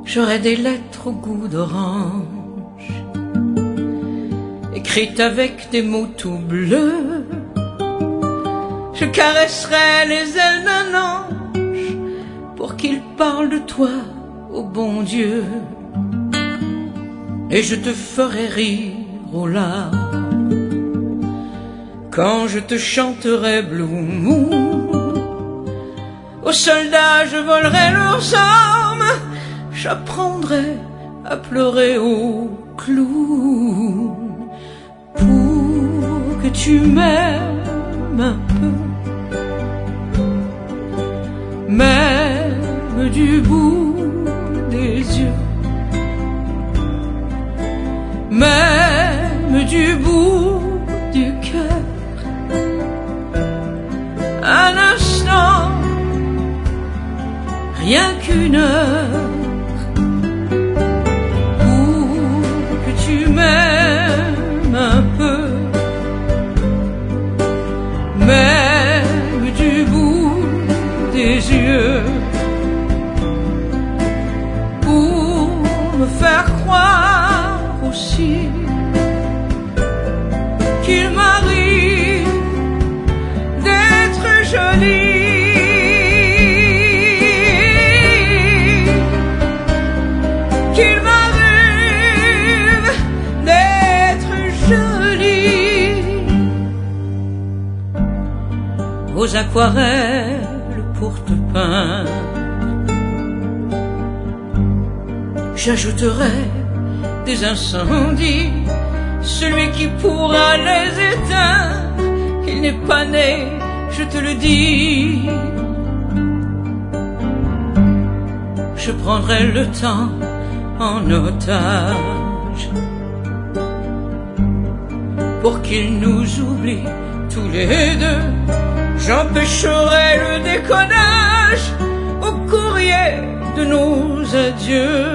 j'aurais des lettres au goût d'orange, écrites avec des mots tout bleus. Je caresserais les ailes d'un ange pour qu'il parle de toi au bon Dieu. Et je te ferai rire aux larmes quand je te chanterai Blue Moon. Aux soldats je volerai leurs armes, j'apprendrai à pleurer au clown pour que tu m'aimes un peu, même du bout des yeux, même du bout du cœur. Un instant, rien qu'une heure, pour que tu m'aimes un peu, même du bout des yeux, pour me faire croire aussi qu'il m'arrive d'être jolie. Qu'il m'arrive d'être jolie. Aux aquarelles pour te peindre, j'ajouterai des incendies, celui qui pourra les éteindre, il n'est pas né, je te le dis. Je prendrai le temps en otage pour qu'il nous oublie tous les deux. J'empêcherai le déconnage au courrier de nos adieux.